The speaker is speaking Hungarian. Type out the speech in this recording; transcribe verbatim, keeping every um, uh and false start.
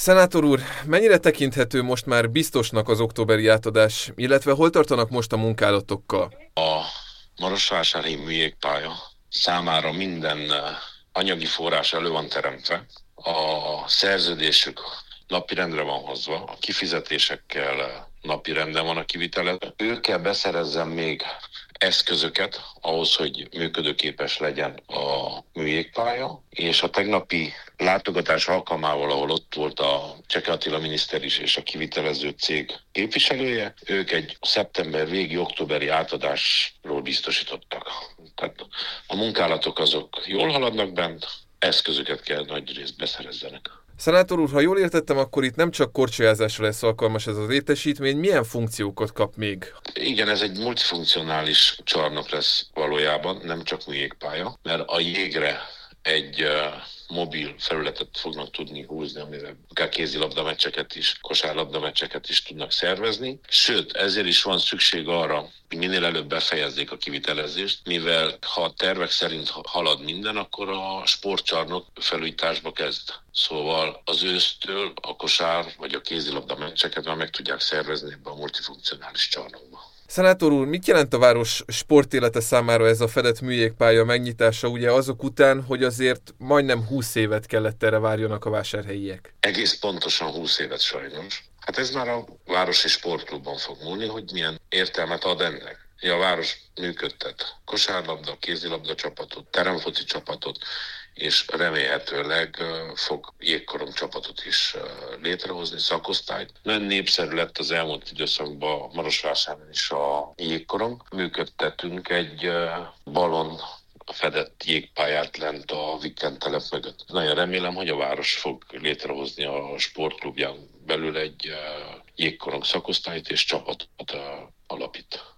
Szenátor úr, mennyire tekinthető most már biztosnak az októberi átadás, illetve hol tartanak most a munkálatokkal? A Marosvásárhelyi műjégpálya számára minden anyagi forrás elő van teremtve, a szerződésük napirendre van hozva, a kifizetésekkel napirenden van a kivitele. Ő kell beszerezzen még eszközöket ahhoz, hogy működőképes legyen a műjégpálya, és a tegnapi látogatás alkalmával, ahol ott volt a Cseke Attila miniszter is és a kivitelező cég képviselője, ők egy szeptember végi októberi átadásról biztosítottak. Tehát a munkálatok azok jól haladnak bent, eszközöket kell nagy részt beszerezzenek. Szenátor úr, ha jól értettem, akkor itt nem csak korcsolyázásra lesz alkalmas ez az létesítmény, milyen funkciókat kap még? Igen, ez egy multifunkcionális csarnok lesz valójában, nem csak műjégpálya, mert a jégre egy uh, mobil felületet fognak tudni húzni, amivel akár kézilabda meccseket is, kosárlabda meccseket is tudnak szervezni. Sőt, ezért is van szükség arra, hogy minél előbb befejezzék a kivitelezést, mivel ha a tervek szerint halad minden, akkor a sportcsarnok felújításba kezd. Szóval az ősztől a kosár vagy a kézilabda meccseket már meg tudják szervezni ebbe a multifunkcionális csarnokba. Szenátor úr, mit jelent a város sportélete számára ez a fedett műjégpálya megnyitása, ugye azok után, hogy azért majdnem húsz évet kellett erre várjanak a vásárhelyiek? Egész pontosan húsz évet sajnos. Hát ez már a városi sportklubban fog múlni, hogy milyen értelmet ad ennek. A város működtet kosárlabda, kézilabda csapatot, teremfoci csapatot, és remélhetőleg fog jégkorong csapatot is létrehozni, szakosztályt. Nagyon népszerű lett az elmúlt időszakban Marosvásárhelyen is a jégkorong. Működtetünk egy balon fedett jégpályát lent a Viken telep mögött. Nagyon remélem, hogy a város fog létrehozni a sportklubján belül egy jégkorong szakosztályt és csapatot alapít.